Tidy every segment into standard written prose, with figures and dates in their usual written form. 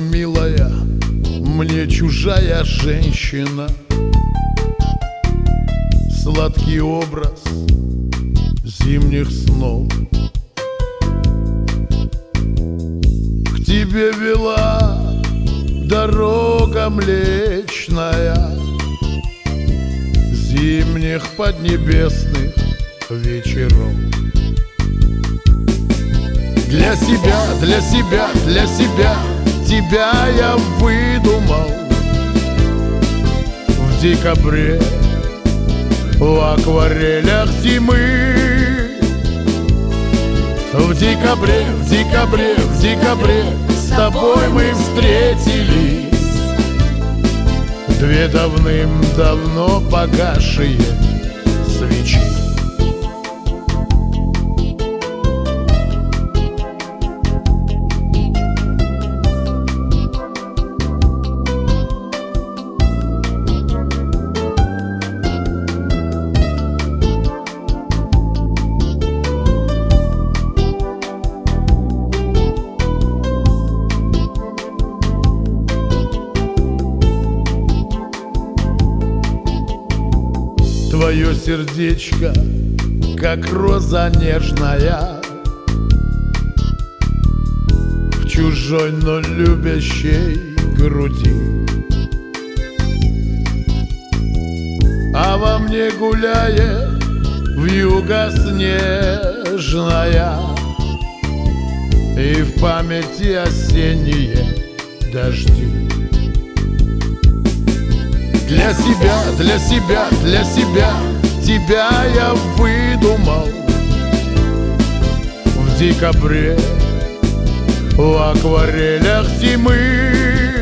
милая, мне чужая женщина. Сладкий образ зимних снов к тебе вела дорога млечная зимних поднебесных вечеров. Для себя, для себя, для себя тебя я выдумал в декабре, в акварелях зимы. В декабре, в декабре, в декабре с тобой мы встретились. Две давным-давно погасшие свечи. Твое сердечко, как роза нежная, в чужой, но любящей груди. А во мне гуляет вьюга снежная, и в памяти осенние дожди. Для себя, для себя, для себя тебя я выдумал в декабре, в акварелях зимы.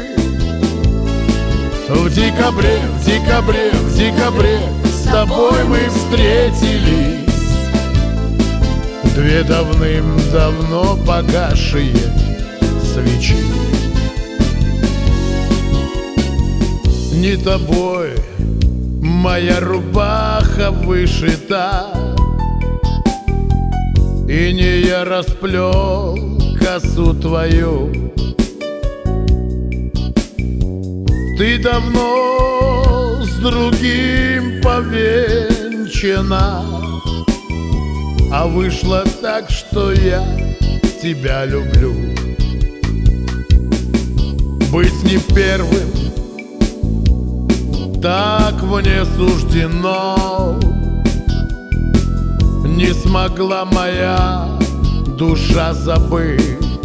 В декабре, в декабре, в декабре с тобой мы встретились. Две давным-давно погасшие свечи. Не тобой моя рубаха вышита, и не я расплел косу твою. Ты давно с другим повенчана, а вышло так, что я тебя люблю. Быть не первым так мне суждено, не смогла моя душа забыть.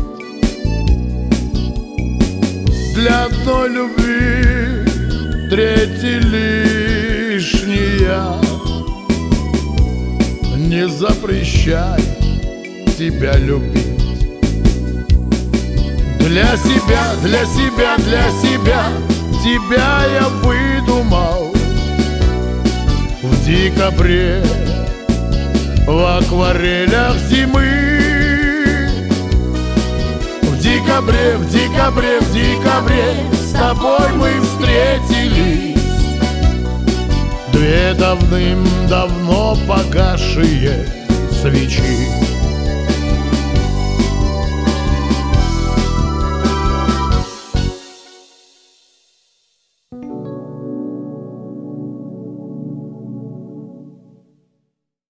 Для одной любви третий лишняя. Не запрещай тебя любить. Для себя, для себя, для себя тебя я выдумал в декабре, в акварелях зимы. В декабре, в декабре, в декабре с тобой мы встретились. Две давным-давно погасшие свечи.